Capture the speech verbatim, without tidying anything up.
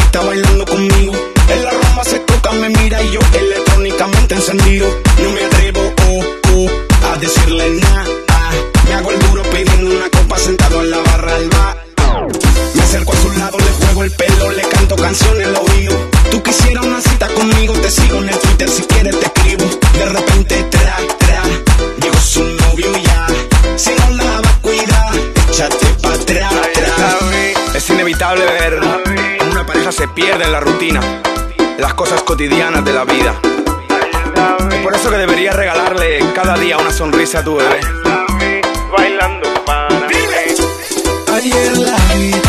está bailando conmigo. En la rumba se toca, me mira y yo electrónicamente encendido. No me atrevo, oh, oh, a decirle nada. Me hago el duro pidiendo una copa sentado en la barra del bar. Me acerco a su lado, le juego el pelo, le canto canciones al oído. Tú quisieras una cita conmigo, te sigo en el Twitter, si quieres te escribo. De repente, tra, tra, llegó su novio y ya. Si no la vas a cuidar, échate pa' atrás, atrás. Es inevitable ver cómo una pareja se pierde en la rutina, las cosas cotidianas de la vida. Es por eso que deberías regalarle cada día una sonrisa a tu bebé. Bailando para mí. Ayer la vi